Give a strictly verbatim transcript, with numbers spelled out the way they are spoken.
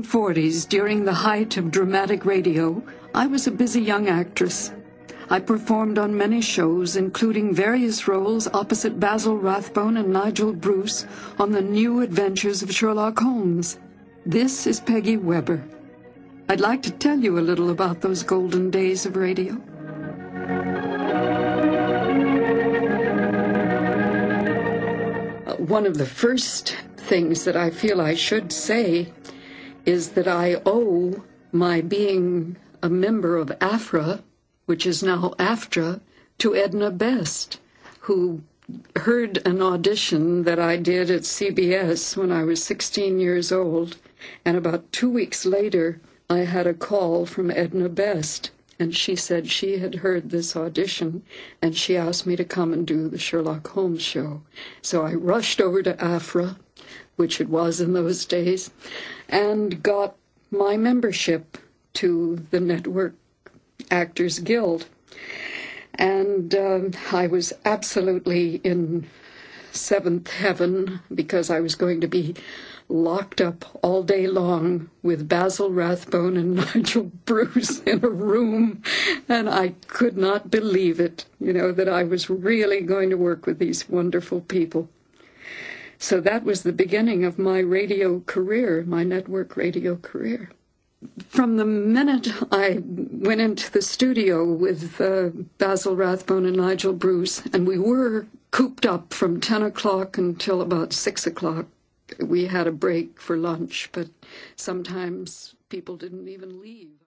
forties, during the height of dramatic radio, I was a busy young actress. I performed on many shows, including various roles opposite Basil Rathbone and Nigel Bruce on The New Adventures of Sherlock Holmes. This is Peggy Webber. I'd like to tell you a little about those golden days of radio. One of the first things that I feel I should say is that I owe my being a member of A F R A, which is now AFTRA, to Edna Best, who heard an audition that I did at C B S when I was sixteen years old, and about two weeks later, I had a call from Edna Best, and she said she had heard this audition, and she asked me to come and do the Sherlock Holmes show. So I rushed over to A F R A, which it was in those days, and got my membership to the Network Actors Guild. And um, I was absolutely in seventh heaven because I was going to be locked up all day long with Basil Rathbone and Nigel Bruce in a room, and I could not believe it, you know, that I was really going to work with these wonderful people. So that was the beginning of my radio career, my network radio career. From the minute I went into the studio with uh, Basil Rathbone and Nigel Bruce, and we were cooped up from ten o'clock until about six o'clock. We had a break for lunch, but sometimes people didn't even leave.